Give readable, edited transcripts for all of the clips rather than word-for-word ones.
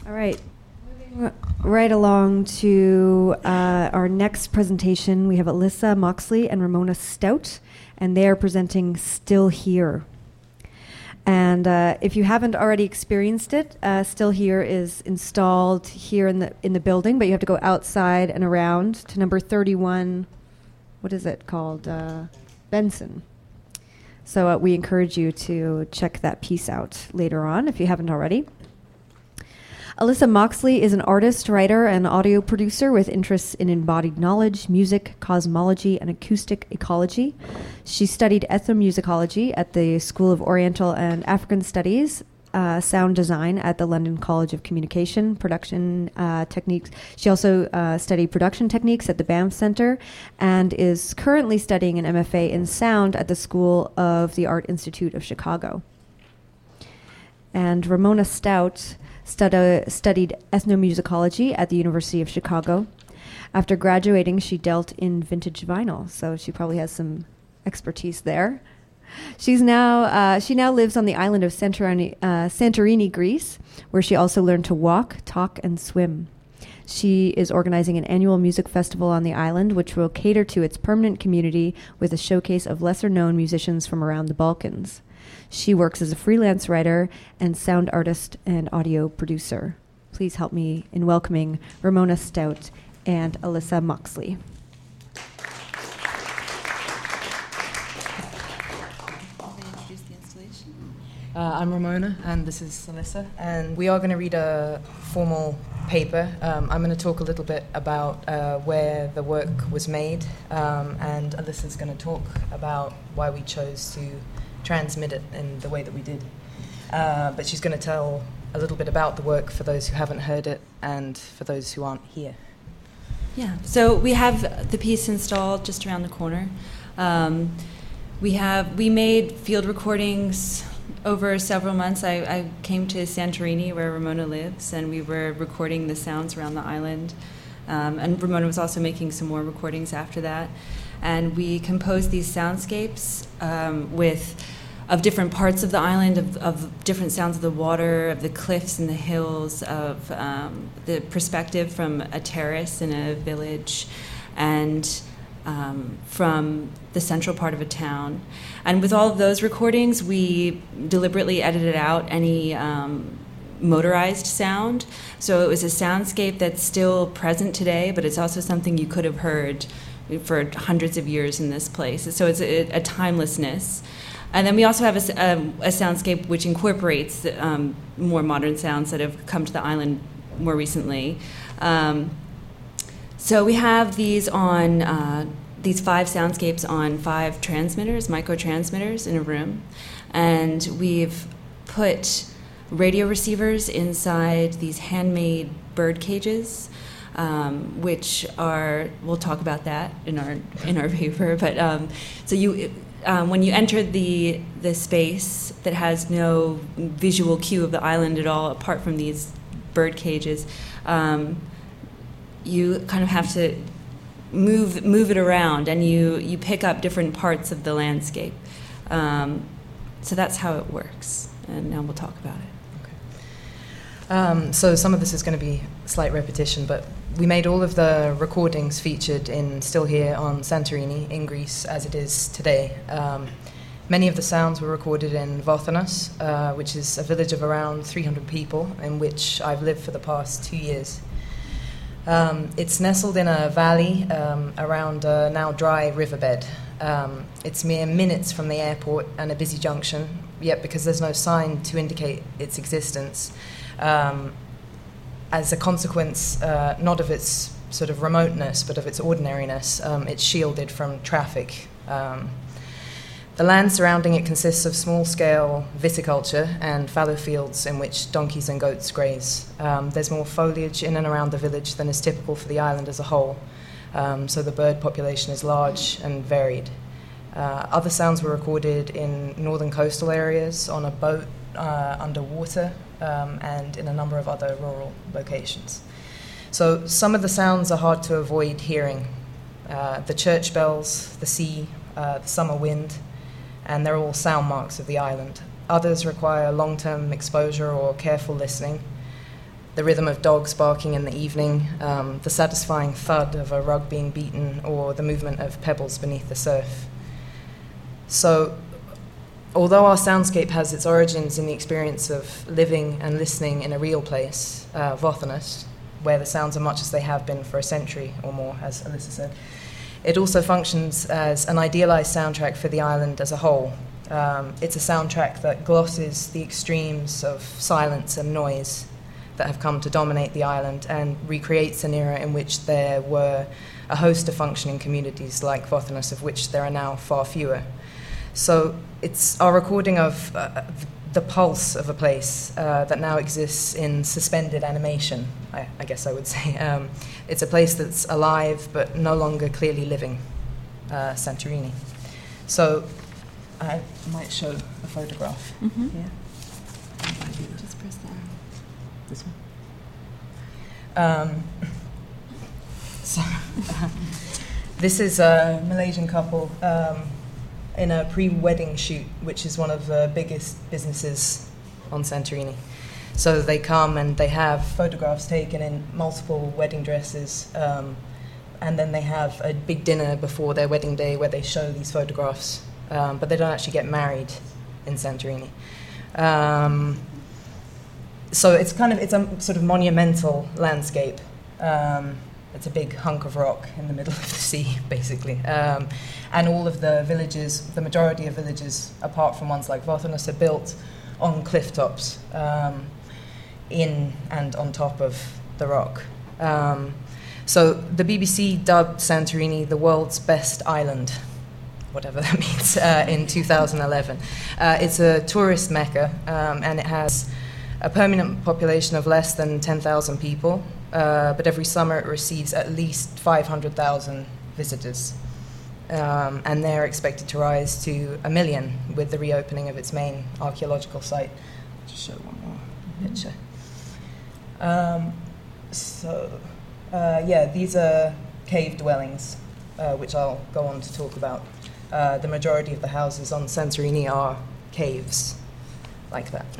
All right. Moving right along to our next presentation, we have Alyssa Moxley and Ramona Stout, and they are presenting Still Here. And if you haven't already experienced it, Still Here is installed here in the building, but you have to go outside and around to number 31. What is it called? Benson. So we encourage you to check that piece out later on if you haven't already. Alyssa Moxley is an artist, writer, and audio producer with interests in embodied knowledge, music, cosmology, and acoustic ecology. She studied ethnomusicology at the School of Oriental and African Studies, sound design at the London College of Communication, production techniques. She also studied production techniques at the Banff Centre and is currently studying an MFA in sound at the School of the Art Institute of Chicago. And Ramona Stout studied ethnomusicology at the University of Chicago. After graduating, she dealt in vintage vinyl, so she probably has some expertise there. She now lives on the island of Santorini, Greece, where she also learned to walk, talk, and swim. She is organizing an annual music festival on the island, which will cater to its permanent community with a showcase of lesser-known musicians from around the Balkans. She works as a freelance writer and sound artist and audio producer. Please help me in welcoming Ramona Stout and Alyssa Moxley. I'm Ramona, and this is Alyssa, and we are going to read a formal paper. I'm going to talk a little bit about where the work was made, and Alyssa's going to talk about why we chose to transmit it in the way that we did. But she's going to tell a little bit about the work for those who haven't heard it and for those who aren't here. Yeah, so we have the piece installed just around the corner. We made field recordings over several months. I came to Santorini, where Ramona lives, and we were recording the sounds around the island. And Ramona was also making some more recordings after that. And we composed these soundscapes of different parts of the island, of different sounds of the water, of the cliffs and the hills, of the perspective from a terrace in a village, and from the central part of a town. And with all of those recordings, we deliberately edited out any motorized sound. So it was a soundscape that's still present today, but it's also something you could have heard for hundreds of years in this place. So it's a timelessness. And then we also have a soundscape which incorporates more modern sounds that have come to the island more recently. So we have these on these 5 soundscapes on 5 transmitters, microtransmitters in a room, and we've put radio receivers inside these handmade bird cages, which are, we'll talk about that in our paper. But so you. When you enter the space that has no visual cue of the island at all, apart from these bird cages, you kind of have to move it around, and you pick up different parts of the landscape. So that's how it works, and now we'll talk about it. Okay. So some of this is going to be slight repetition, but we made all of the recordings featured in Still Here on Santorini in Greece as it is today. Many of the sounds were recorded in Vothenos, which is a village of around 300 people in which I've lived for the past 2 years. It's nestled in a valley around a now dry riverbed. It's mere minutes from the airport and a busy junction, yet because there's no sign to indicate its existence, as a consequence, not of its sort of remoteness, but of its ordinariness, it's shielded from traffic. The land surrounding it consists of small-scale viticulture and fallow fields in which donkeys and goats graze. There's more foliage in and around the village than is typical for the island as a whole, so the bird population is large and varied. Other sounds were recorded in northern coastal areas, on a boat underwater, and in a number of other rural locations. So some of the sounds are hard to avoid hearing. The church bells, the sea, the summer wind, and they're all sound marks of the island. Others require long-term exposure or careful listening. the rhythm of dogs barking in the evening, the satisfying thud of a rug being beaten, or the movement of pebbles beneath the surf. So, although our soundscape has its origins in the experience of living and listening in a real place, Vothonus, where the sounds are much as they have been for a century or more, as Alyssa said, it also functions as an idealized soundtrack for the island as a whole. It's a soundtrack that glosses the extremes of silence and noise that have come to dominate the island and recreates an era in which there were a host of functioning communities like Vothonus, of which there are now far fewer. So it's our recording of the pulse of a place that now exists in suspended animation, I guess I would say. It's a place that's alive but no longer clearly living, Santorini. So I might show a photograph. Mm-hmm. Yeah. Just press that. This one. So this is a Malaysian couple in a pre-wedding shoot, which is one of the biggest businesses on Santorini. So they come and they have photographs taken in multiple wedding dresses, and then they have a big dinner before their wedding day where they show these photographs, but they don't actually get married in Santorini. So it's a sort of monumental landscape. It's a big hunk of rock in the middle of the sea, basically. And all of the villages, the majority of villages, apart from ones like Vothonus, are built on cliff tops, in and on top of the rock. So the BBC dubbed Santorini the world's best island, whatever that means, in 2011. It's a tourist mecca, and it has a permanent population of less than 10,000 people, but every summer it receives at least 500,000 visitors. And they're expected to rise to 1 million with the reopening of its main archaeological site. I'll just show one more picture. These are cave dwellings, which I'll go on to talk about. The majority of the houses on Santorini are caves like that.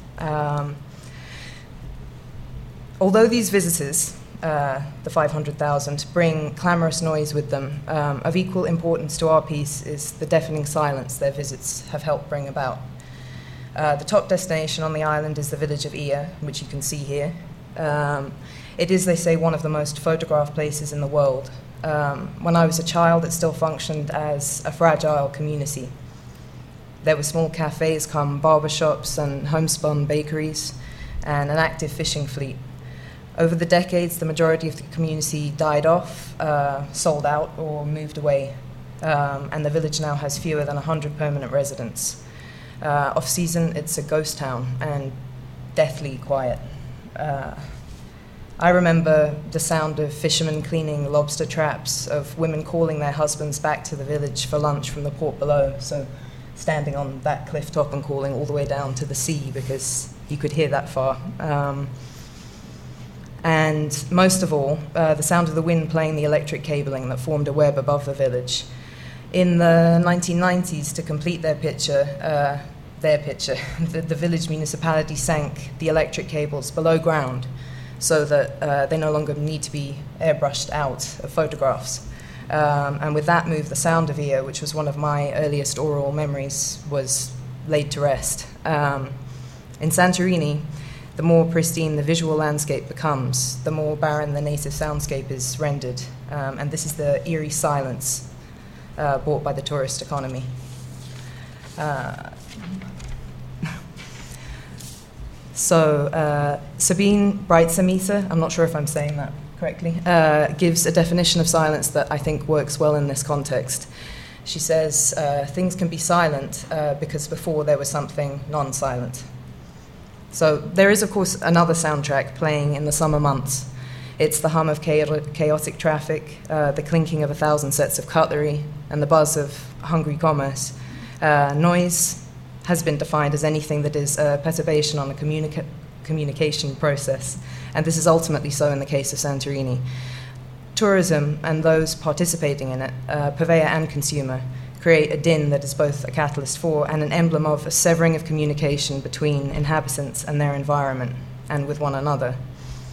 Although these visitors, the 500,000, bring clamorous noise with them, of equal importance to our piece is the deafening silence their visits have helped bring about. The top destination on the island is the village of Ia, which you can see here. It is, they say, one of the most photographed places in the world. When I was a child, it still functioned as a fragile community. There were small cafes come barbershops and homespun bakeries and an active fishing fleet. Over the decades, the majority of the community died off, sold out, or moved away, and the village now has fewer than 100 permanent residents. Off-season, it's a ghost town and deathly quiet. I remember the sound of fishermen cleaning lobster traps, of women calling their husbands back to the village for lunch from the port below, so standing on that cliff top and calling all the way down to the sea because you could hear that far. And most of all, the sound of the wind playing the electric cabling that formed a web above the village. In the 1990s, to complete their picture, the village municipality sank the electric cables below ground so that they no longer need to be airbrushed out of photographs. And with that move, the sound of Ia, which was one of my earliest oral memories, was laid to rest. In Santorini, the more pristine the visual landscape becomes, the more barren the native soundscape is rendered. And this is the eerie silence brought by the tourist economy. Sabine Breitsemeter, I'm not sure if I'm saying that correctly, gives a definition of silence that I think works well in this context. She says, things can be silent because before there was something non-silent. So there is, of course, another soundtrack playing in the summer months. It's the hum of chaotic traffic, the clinking of 1,000 sets of cutlery, and the buzz of hungry commerce. Noise has been defined as anything that is a perturbation on the communication process, and this is ultimately so in the case of Santorini. Tourism and those participating in it, purveyor and consumer, create a din that is both a catalyst for and an emblem of a severing of communication between inhabitants and their environment, and with one another.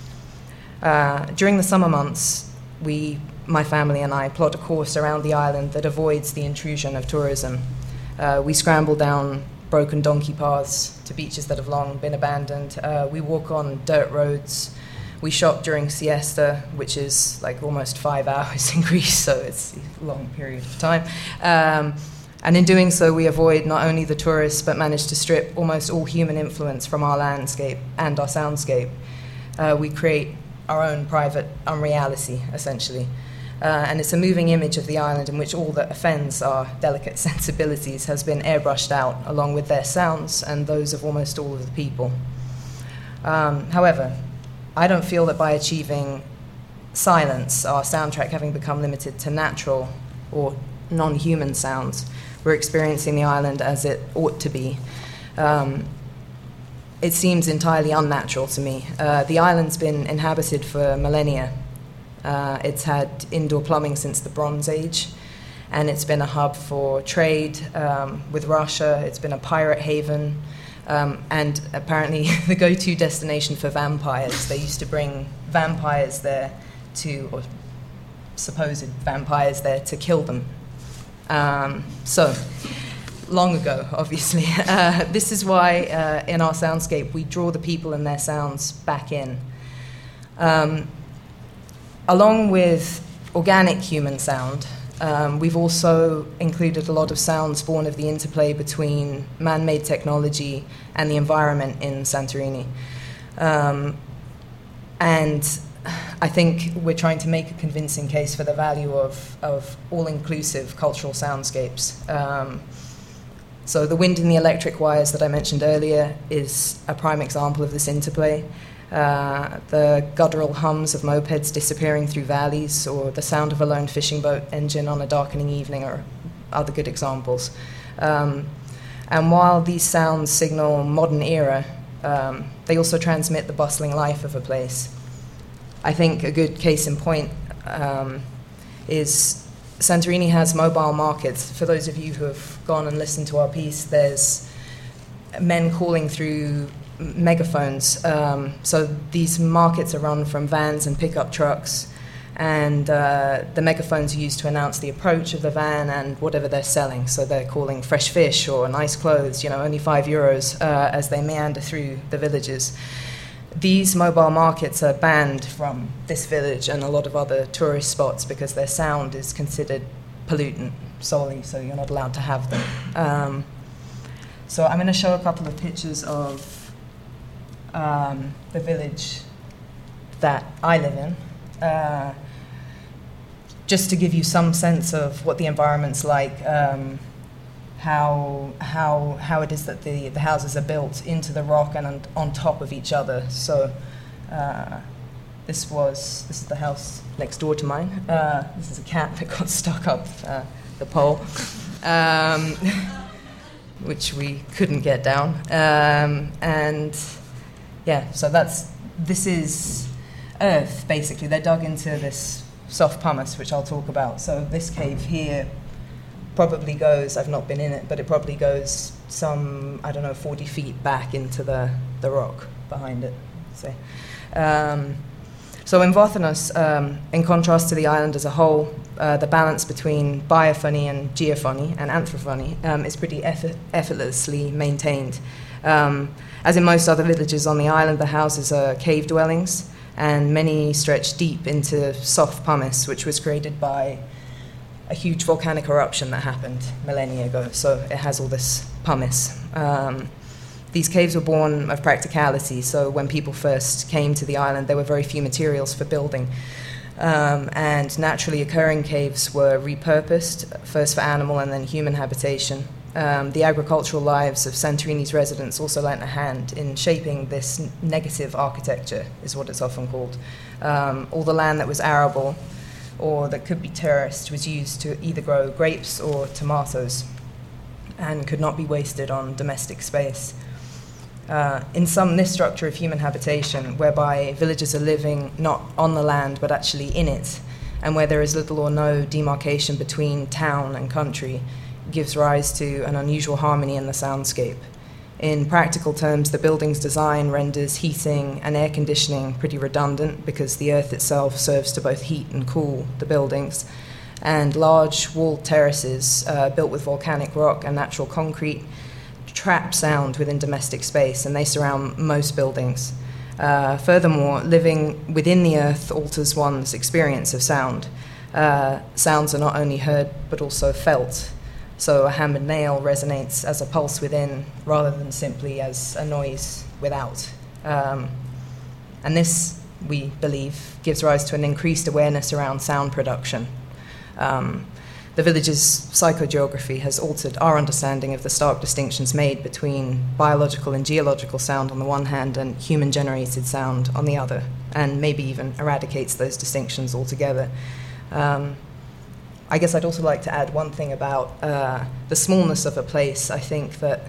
During the summer months, my family and I plot a course around the island that avoids the intrusion of tourism. We scramble down broken donkey paths to beaches that have long been abandoned. We walk on dirt roads. We shop during siesta, which is like almost 5 hours in Greece, so it's a long period of time. And in doing so, we avoid not only the tourists, but manage to strip almost all human influence from our landscape and our soundscape. We create our own private unreality, essentially. And it's a moving image of the island in which all that offends our delicate sensibilities has been airbrushed out, along with their sounds and those of almost all of the people. However, I don't feel that by achieving silence, our soundtrack having become limited to natural or non-human sounds, we're experiencing the island as it ought to be. It seems entirely unnatural to me. The island's been inhabited for millennia. It's had indoor plumbing since the Bronze Age, and it's been a hub for trade with Russia. It's been a pirate haven, and apparently the go-to destination for vampires. They used to bring vampires there or supposed vampires there to kill them. So, long ago, obviously. This is why in our soundscape we draw the people and their sounds back in. Along with organic human sound, we've also included a lot of sounds born of the interplay between man-made technology and the environment in Santorini. And I think we're trying to make a convincing case for the value of all-inclusive cultural soundscapes. So the wind in the electric wires that I mentioned earlier is a prime example of this interplay. The guttural hums of mopeds disappearing through valleys, or the sound of a lone fishing boat engine on a darkening evening, are other good examples. And while these sounds signal modern era, they also transmit the bustling life of a place. I think a good case in point is Santorini has mobile markets. For those of you who have gone and listened to our piece, there's men calling through megaphones. So these markets are run from vans and pickup trucks, and the megaphones are used to announce the approach of the van and whatever they're selling. So they're calling fresh fish or nice clothes, only €5 as they meander through the villages. These mobile markets are banned from this village and a lot of other tourist spots because their sound is considered pollutant solely, so you're not allowed to have them. So I'm going to show a couple of pictures of the village that I live in, just to give you some sense of what the environment's like, how it is that the houses are built into the rock and on top of each other. So this is the house next door to mine. This is a cat that got stuck up the pole, which we couldn't get down. And yeah, so this is earth, basically. They're dug into this soft pumice, which I'll talk about. So this cave here probably goes, I've not been in it, but it probably goes some, 40 feet back into the rock behind it, say. So in Vothenos, in contrast to the island as a whole, the balance between biophony and geophony and anthrophony is pretty effortlessly maintained. As in most other villages on the island, the houses are cave dwellings, and many stretch deep into soft pumice, which was created by a huge volcanic eruption that happened millennia ago, so it has all this pumice. These caves were born of practicality, so when people first came to the island, there were very few materials for building. And naturally occurring caves were repurposed, first for animal and then human habitation. The agricultural lives of Santorini's residents also lent a hand in shaping this negative architecture, is what it's often called. All the land that was arable or that could be terraced was used to either grow grapes or tomatoes and could not be wasted on domestic space. In sum, this structure of human habitation, whereby villagers are living not on the land but actually in it, and where there is little or no demarcation between town and country, gives rise to an unusual harmony in the soundscape. In practical terms, the building's design renders heating and air conditioning pretty redundant because the earth itself serves to both heat and cool the buildings. And large walled terraces built with volcanic rock and natural concrete trap sound within domestic space, and they surround most buildings. Furthermore, living within the earth alters one's experience of sound. Sounds are not only heard but also felt. So a hammered nail resonates as a pulse within rather than simply as a noise without. And this, we believe, gives rise to an increased awareness around sound production. The village's psychogeography has altered our understanding of the stark distinctions made between biological and geological sound on the one hand and human-generated sound on the other, and maybe even eradicates those distinctions altogether. I guess I'd also like to add one thing about the smallness of a place. I think that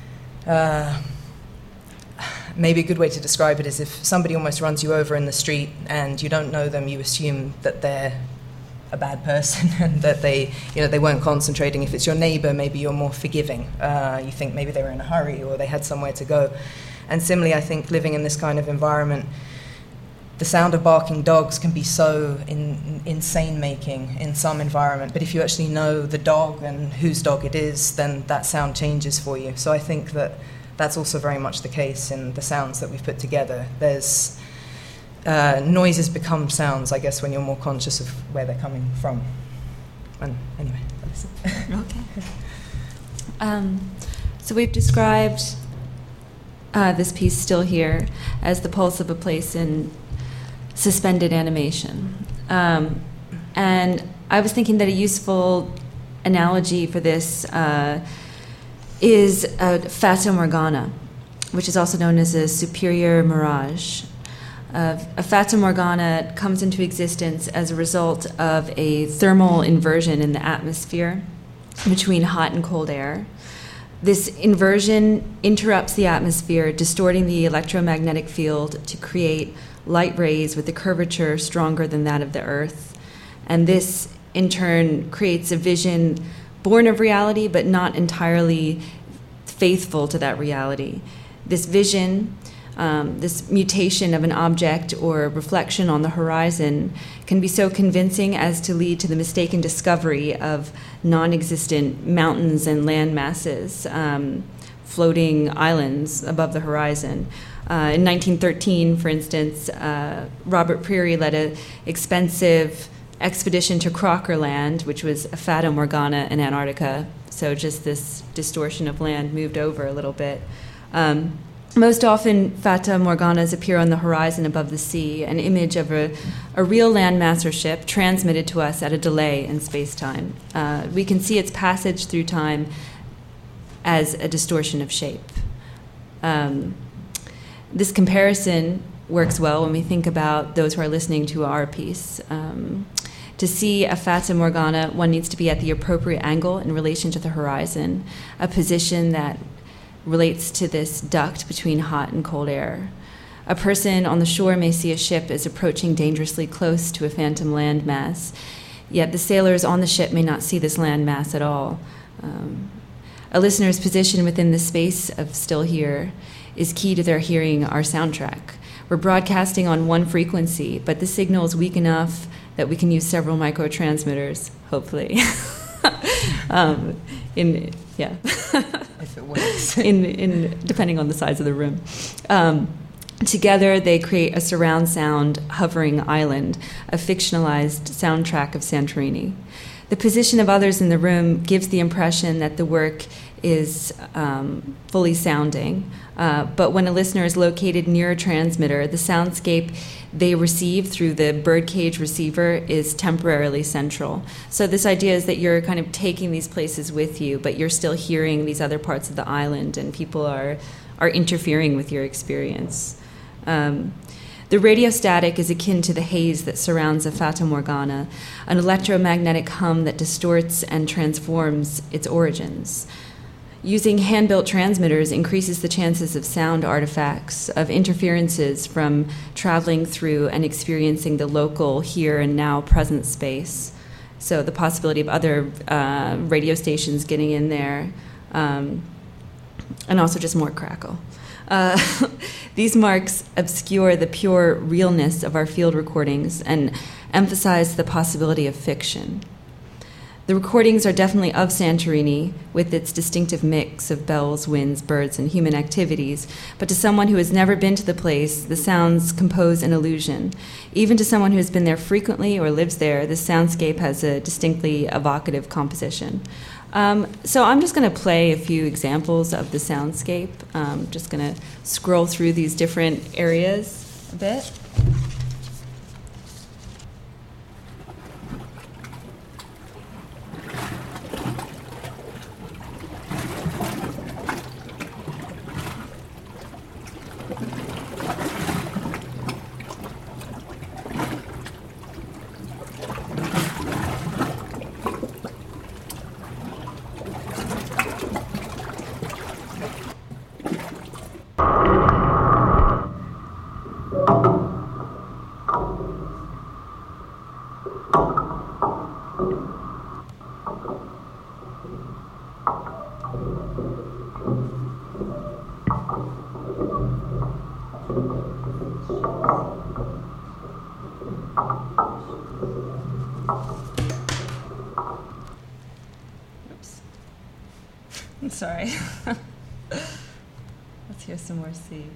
maybe a good way to describe it is if somebody almost runs you over in the street and you don't know them, you assume that they're a bad person and that they weren't concentrating. If it's your neighbor, maybe you're more forgiving. You think maybe they were in a hurry or they had somewhere to go. And similarly, I think living in this kind of environment, the sound of barking dogs can be so insane-making in some environment, but if you actually know the dog and whose dog it is, then that sound changes for you. So I think that that's also very much the case in the sounds that we've put together. There's noises become sounds, I guess, when you're more conscious of where they're coming from. And anyway, that's it. Okay. So we've described this piece, Still Here, as the pulse of a place in suspended animation. And I was thinking that a useful analogy for this is a fata morgana, which is also known as a superior mirage. A fata morgana comes into existence as a result of a thermal inversion in the atmosphere between hot and cold air. This inversion interrupts the atmosphere, distorting the electromagnetic field to create light rays with a curvature stronger than that of the Earth. And this, in turn, creates a vision born of reality, but not entirely faithful to that reality. This vision, this mutation of an object or reflection on the horizon, can be so convincing as to lead to the mistaken discovery of non-existent mountains and land masses, floating islands above the horizon. In 1913, for instance, Robert Peary led an expensive expedition to Crocker Land, which was a fata morgana in Antarctica. So just this distortion of land moved over a little bit. Most often, fata morganas appear on the horizon above the sea, an image of a real landmass or ship transmitted to us at a delay in space-time. We can see its passage through time as a distortion of shape. This comparison works well when we think about those who are listening to our piece. To see a fata morgana, one needs to be at the appropriate angle in relation to the horizon, a position that relates to this duct between hot and cold air. A person on the shore may see a ship as approaching dangerously close to a phantom landmass, yet the sailors on the ship may not see this landmass at all. A listener's position within the space of Still Here is key to their hearing our soundtrack. We're broadcasting on one frequency, but the signal is weak enough that we can use several microtransmitters, hopefully. If it works. Depending on the size of the room. Together, they create a surround sound hovering island, a fictionalized soundtrack of Santorini. The position of others in the room gives the impression that the work is fully sounding, but when a listener is located near a transmitter, the soundscape they receive through the birdcage receiver is temporarily central. So this idea is that you're kind of taking these places with you, but you're still hearing these other parts of the island, and people are interfering with your experience. The radio static is akin to the haze that surrounds a fata morgana, an electromagnetic hum that distorts and transforms its origins. Using hand-built transmitters increases the chances of sound artifacts, of interferences from traveling through and experiencing the local here and now present space. So the possibility of other radio stations getting in there and also just more crackle. These marks obscure the pure realness of our field recordings and emphasize the possibility of fiction. The recordings are definitely of Santorini, with its distinctive mix of bells, winds, birds, and human activities, but to someone who has never been to the place, the sounds compose an illusion. Even to someone who has been there frequently or lives there, the soundscape has a distinctly evocative composition. So I'm just going to play a few examples of the soundscape. Just going to scroll through these different areas a bit. Sorry. Let's hear some more C.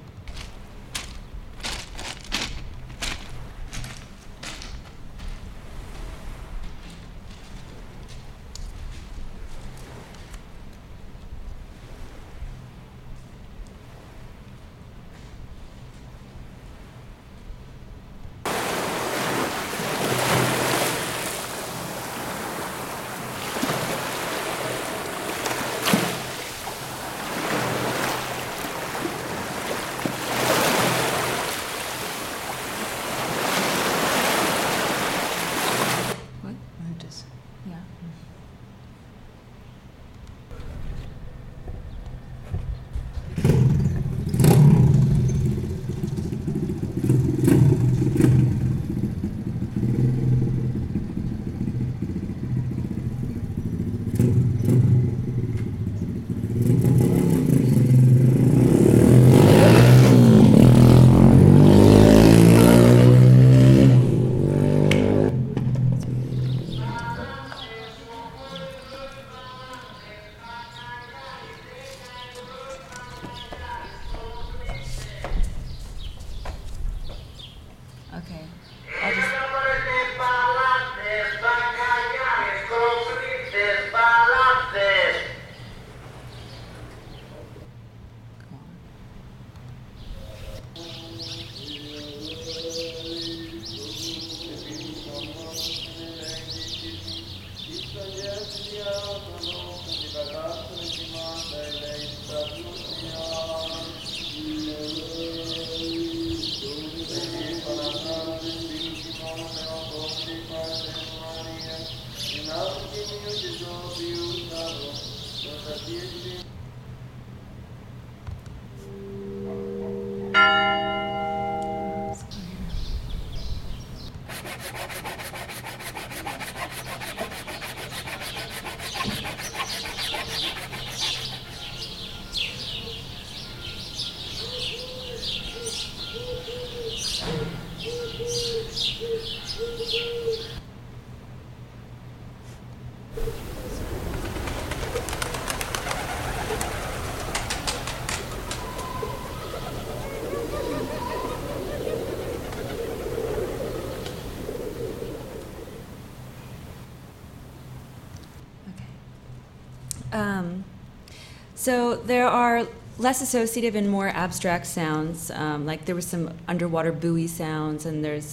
So there are less associative and more abstract sounds, like there were some underwater buoy sounds, and there's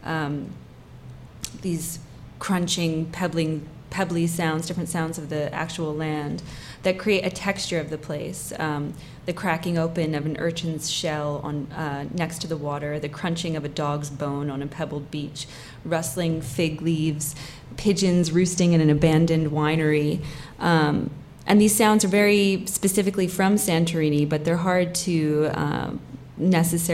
these crunching, pebbly sounds, different sounds of the actual land that create a texture of the place. The cracking open of an urchin's shell on next to the water, the crunching of a dog's bone on a pebbled beach, rustling fig leaves, pigeons roosting in an abandoned winery. And these sounds are very specifically from Santorini, but they're hard to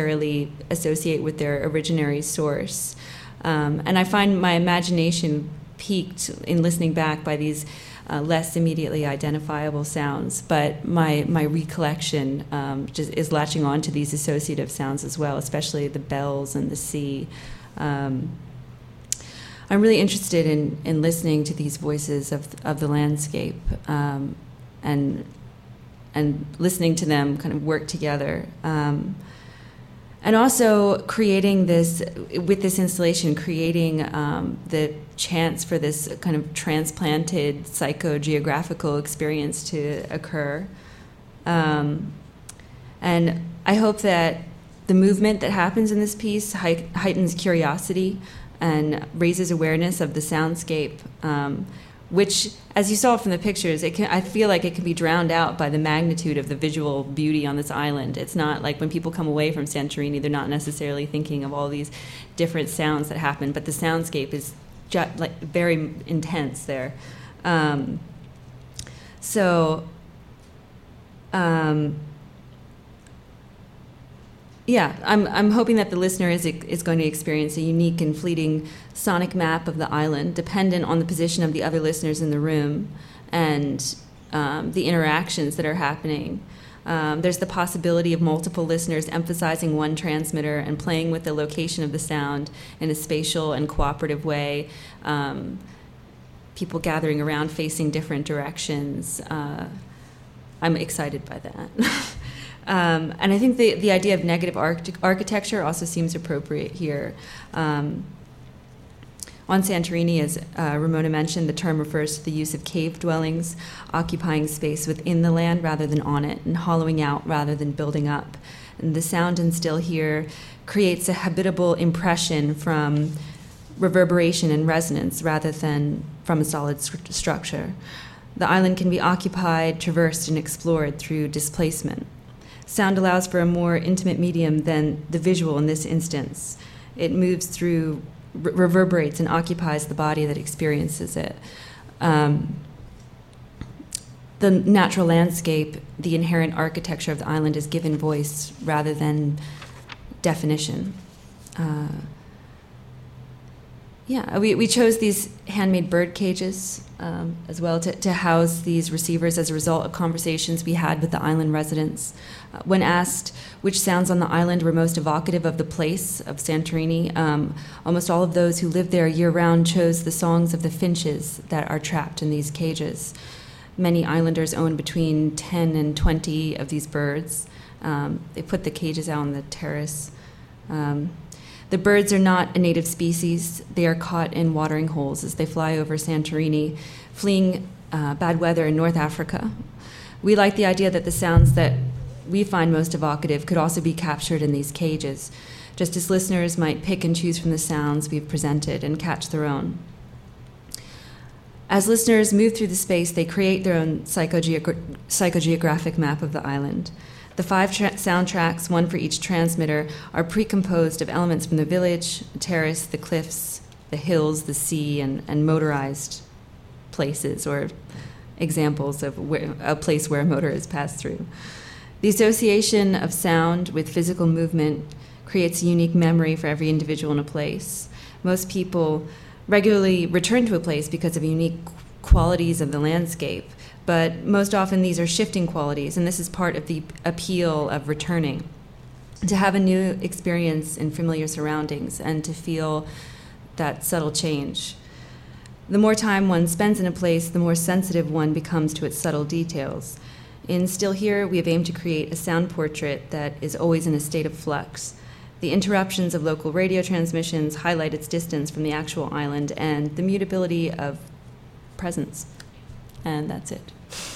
necessarily associate with their originary source. And I find my imagination piqued in listening back by these less immediately identifiable sounds, but my recollection just is latching on to these associative sounds as well, especially the bells and the sea. I'm really interested in listening to these voices of the landscape, and listening to them kind of work together. And also creating this, with this installation, creating the chance for this kind of transplanted psychogeographical experience to occur. And I hope that the movement that happens in this piece heightens curiosity and raises awareness of the soundscape, which, as you saw from the pictures, I feel like it can be drowned out by the magnitude of the visual beauty on this island. It's not like when people come away from Santorini, they're not necessarily thinking of all these different sounds that happen, but the soundscape is like very intense there. Yeah, I'm hoping that the listener is going to experience a unique and fleeting sonic map of the island, dependent on the position of the other listeners in the room and the interactions that are happening. There's the possibility of multiple listeners emphasizing one transmitter and playing with the location of the sound in a spatial and cooperative way. People gathering around facing different directions. I'm excited by that. And I think the idea of negative architecture also seems appropriate here. On Santorini, as Ramona mentioned, the term refers to the use of cave dwellings, occupying space within the land rather than on it, and hollowing out rather than building up. And the sound and still here creates a habitable impression from reverberation and resonance rather than from a solid structure. The island can be occupied, traversed, and explored through displacement. Sound allows for a more intimate medium than the visual in this instance. It moves through, reverberates, and occupies the body that experiences it. The natural landscape, the inherent architecture of the island is given voice rather than definition. We chose these handmade bird cages as well to house these receivers as a result of conversations we had with the island residents. When asked which sounds on the island were most evocative of the place of Santorini, almost all of those who live there year-round chose the songs of the finches that are trapped in these cages. Many islanders own between 10 and 20 of these birds. They put the cages out on the terrace. The birds are not a native species. They are caught in watering holes as they fly over Santorini, fleeing bad weather in North Africa. We like the idea that the sounds that we find most evocative could also be captured in these cages, just as listeners might pick and choose from the sounds we've presented and catch their own. As listeners move through the space, they create their own psychogeographic map of the island. The 5 soundtracks, one for each transmitter, are pre-composed of elements from the village, the terrace, the cliffs, the hills, the sea, and motorized places, or examples of a place where a motor has passed through. The association of sound with physical movement creates a unique memory for every individual in a place. Most people regularly return to a place because of unique qualities of the landscape, but most often these are shifting qualities, and this is part of the appeal of returning. To have a new experience in familiar surroundings and to feel that subtle change. The more time one spends in a place, the more sensitive one becomes to its subtle details. In Still Here, we have aimed to create a sound portrait that is always in a state of flux. The interruptions of local radio transmissions highlight its distance from the actual island and the mutability of presence. And that's it.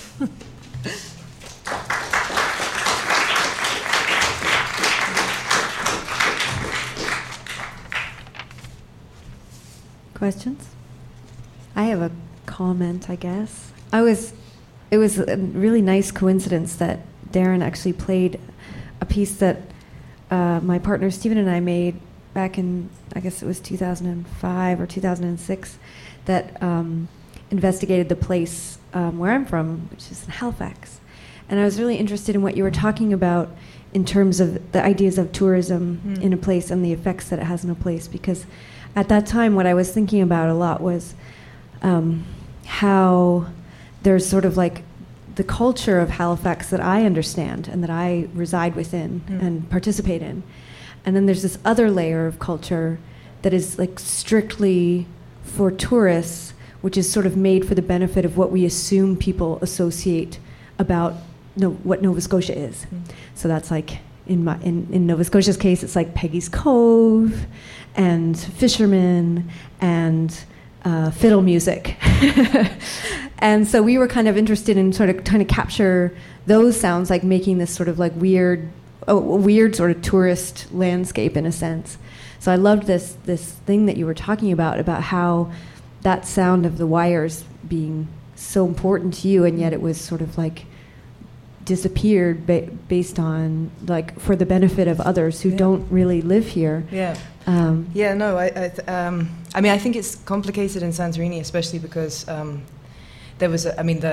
Questions? I have a comment, I guess. It was a really nice coincidence that Darren actually played a piece that my partner Stephen and I made back in, I guess it was 2005 or 2006, that investigated the place where I'm from, which is Halifax. And I was really interested in what you were talking about in terms of the ideas of tourism in a place and the effects that it has in a place, because at that time what I was thinking about a lot was how there's sort of like the culture of Halifax that I understand and that I reside within and participate in. And then there's this other layer of culture that is like strictly for tourists, which is sort of made for the benefit of what we assume people associate about what Nova Scotia is. So that's like, in Nova Scotia's case, it's like Peggy's Cove and fishermen and fiddle music. And so we were kind of interested in sort of trying to capture those sounds, like making this sort of like weird sort of tourist landscape in a sense. So I loved this thing that you were talking about how that sound of the wires being so important to you, and yet it was sort of like disappeared based on like for the benefit of others who don't really live here. I mean, I think it's complicated in Santorini, especially because there was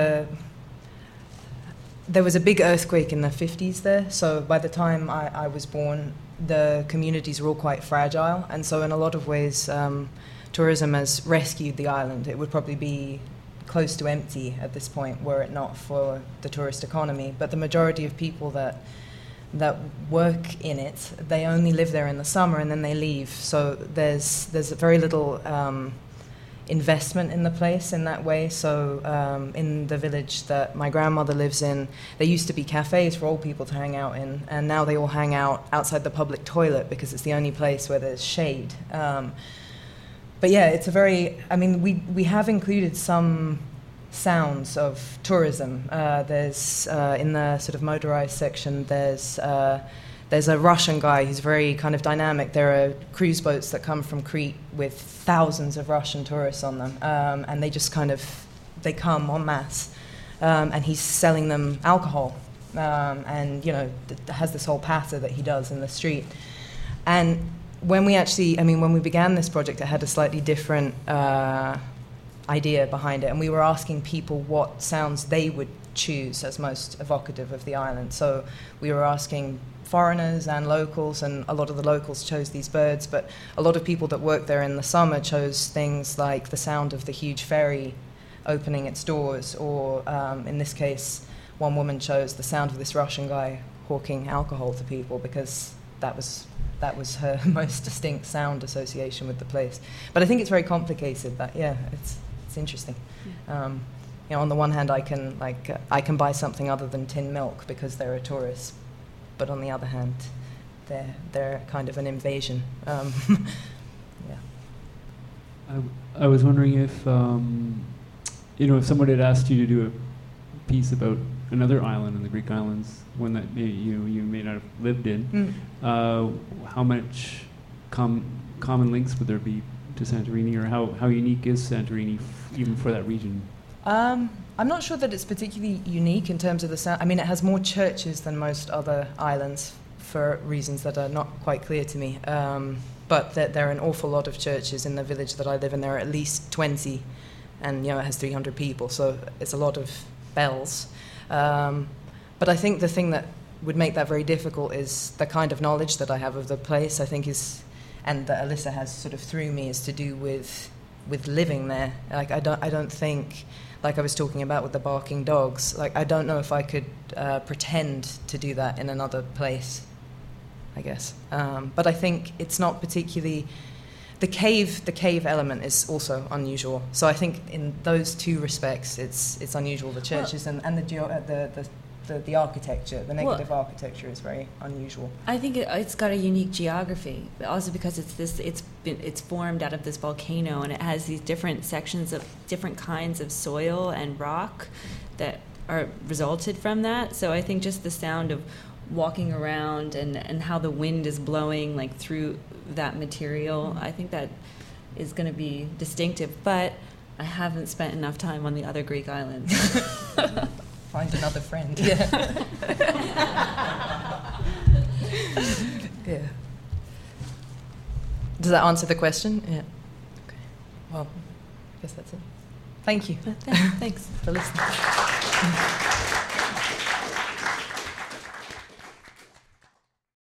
a big earthquake in the 50s there. So by the time I was born, the communities were all quite fragile, and so in a lot of ways, tourism has rescued the island. It would probably be close to empty at this point were it not for the tourist economy. But the majority of people that work in it, they only live there in the summer and then they leave. So there's very little investment in the place in that way. So in the village that my grandmother lives in, there used to be cafes for old people to hang out in, and now they all hang out outside the public toilet because it's the only place where there's shade. But yeah, it's we have included some sounds of tourism. There's in the sort of motorized section, there's a Russian guy who's very kind of dynamic. There are cruise boats that come from Crete with thousands of Russian tourists on them, and they just they come en masse, and he's selling them alcohol, and has this whole patter that he does in the street. And when we began this project, it had a slightly different idea behind it, and we were asking people what sounds they would choose as most evocative of the island. So we were asking foreigners and locals, and a lot of the locals chose these birds, but a lot of people that worked there in the summer chose things like the sound of the huge ferry opening its doors, or in this case, one woman chose the sound of this Russian guy hawking alcohol to people, because that was her most distinct sound association with the place. But I think it's very complicated. It's interesting. On the one hand, I can buy something other than tin milk because they're a tourist, but on the other hand, they're kind of an invasion. I was wondering if if someone had asked you to do a piece about another island in the Greek islands, one that you may not have lived in, how much common links would there be to Santorini, or how unique is Santorini even for that region? I'm not sure that it's particularly unique in terms of the sound. I mean, it has more churches than most other islands for reasons that are not quite clear to me. But there are an awful lot of churches in the village that I live in. There are at least 20, and it has 300 people, so it's a lot of bells. But I think the thing that would make that very difficult is the kind of knowledge that I have of the place, I think and that Alyssa has sort of through me, is to do with living there. Like I don't think, like I was talking about with the barking dogs, like I don't know if I could pretend to do that in another place, I guess. But I think it's not particularly, the cave element is also unusual. So I think in those two respects, it's unusual. The churches and the architecture, the negative architecture is very unusual. I think it's got a unique geography, but also because it's formed out of this volcano, and it has these different sections of different kinds of soil and rock that are resulted from that. So I think just the sound of walking around and how the wind is blowing like through that material, I think that is going to be distinctive. But I haven't spent enough time on the other Greek islands. Find another friend. Yeah. Yeah. Does that answer the question? Yeah. Okay. Well, I guess that's it. Thank you. Thanks for listening.